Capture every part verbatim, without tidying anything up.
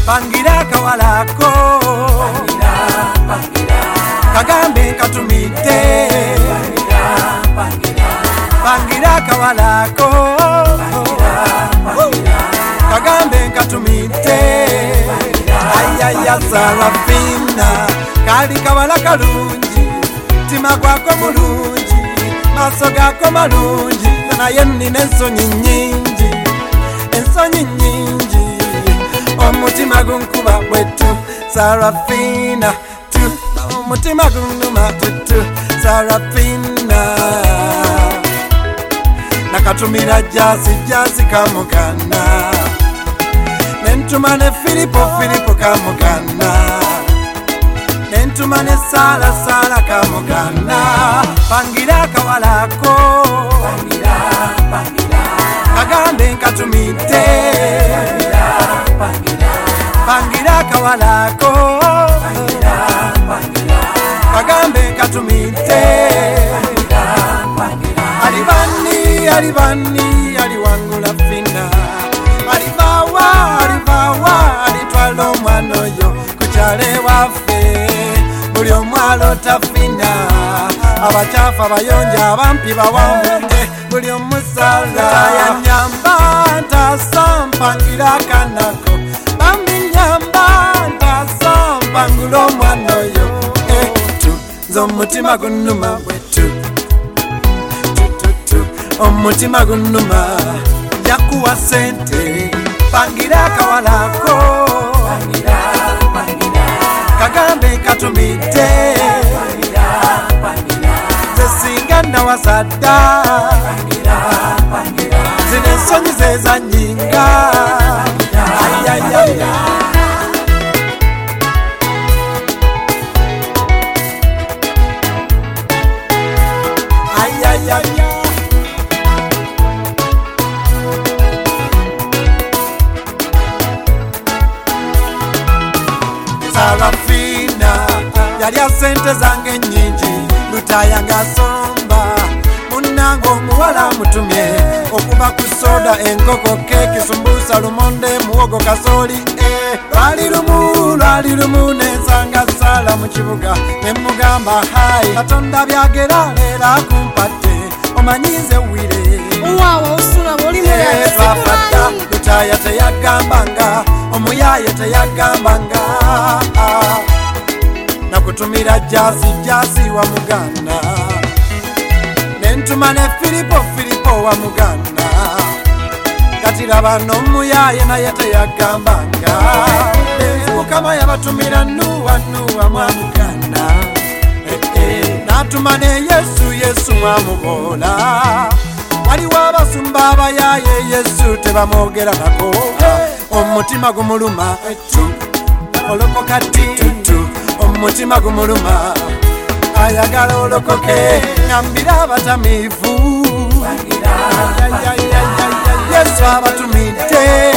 pangira kawalako kagambe katumite pangira kawalako kagambe katumite ayaya Sarafina kali kawala kalungi tima kwako mulungi maso gako malungi naye nina ensonyi nyingi ensonyi nyingi omutima gunkuba bwetu Sarafina tu omutima gunuma tutu Sarafina nakatumira jasi jasi kamugana nentuma ne Filipo Filipo kamugana nentuma ne Sala Sala kamugana pangira kawalako pangira pangira kagambe nkatumite pangira pangira pangira kawalako pangira pangira kagambe nkatumite pangira pangira alibani alibani aliwangula fina alibawa alibawa alitwala omwana oyo kukyale waffe buli omwalo tafina abacafu abayonja abampi bawamudde buli omusala yanyamba ntasampangira kanako bambi nyamba ntasampangula omwana oyo etu nze omutima gunuma bwetu omutima gunuma yakuwa sente pangira kawalako pangira pangira kagambe katumite pangira pangira zesinga nawasada pangira pangira zine ensonyi ze zanyinga ayayaya ayayaya Sarafina yalya sente zange nyingi lutaya ngasomba munango muwala mutumye okuba ku soda enkoko keki sumbusa lumonde muwogo kasoli eh lwali lumu lwali lumu nensanga Sala mu kibuga nemugamba hai Katonda byagera leera kumpate omanyize wire wawa usula boli mwe twafata lutaya teyagambanga omuyaye teyagambanga nakutumira jasi jasi wa muganda nentuma ne Filipo Filipo wa muganda kati laba n'omuyaye naye teyagambanga Mukama yabatumira nuwa nuwa mwa muganda eh, eh. natuma ne Yesu Yesu mwamubola waliwo abasumba abayaye Yesu tebamwogera nako omutima gumuluma etu olokoka titu omutima gumuluma ayagala olokoke ngambira abatamivu Yesu abatumite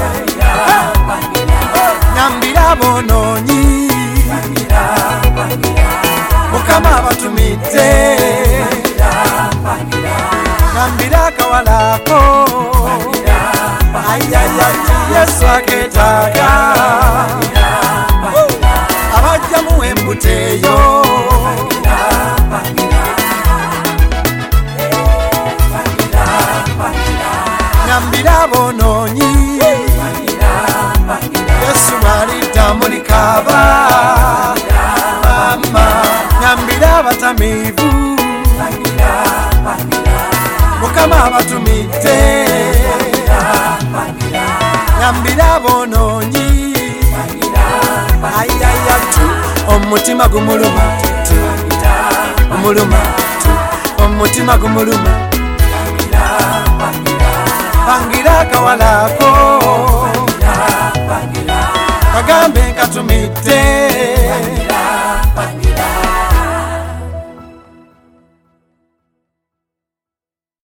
ngambira abononyi Mukama abatumite ngambira kawalako ayaya Yesu aketaga abajja mu embuteyo ngambira abononyi Yesu alita mulikaba mama ngambira abatamivu Mukama abatumite ngambira abononyi ayaya tu omutima gumuluma tu omuluma tu omutima gumuluma pangira kawalako kagambe katumite